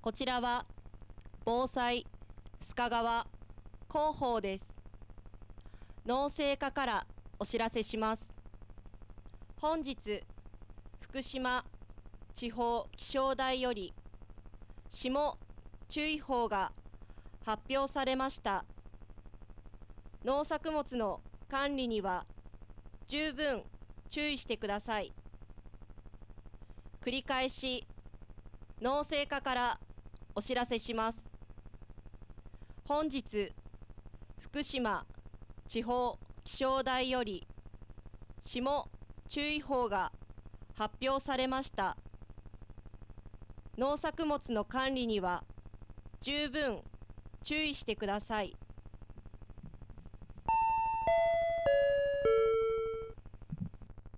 こちらは防災須賀川広報です。農政課からお知らせします。本日、福島地方気象台より霜注意報が発表されました。農作物の管理には十分注意してください。繰り返し農政課からお知らせします。本日、福島地方気象台より霜注意報が発表されました。農作物の管理には十分注意してください。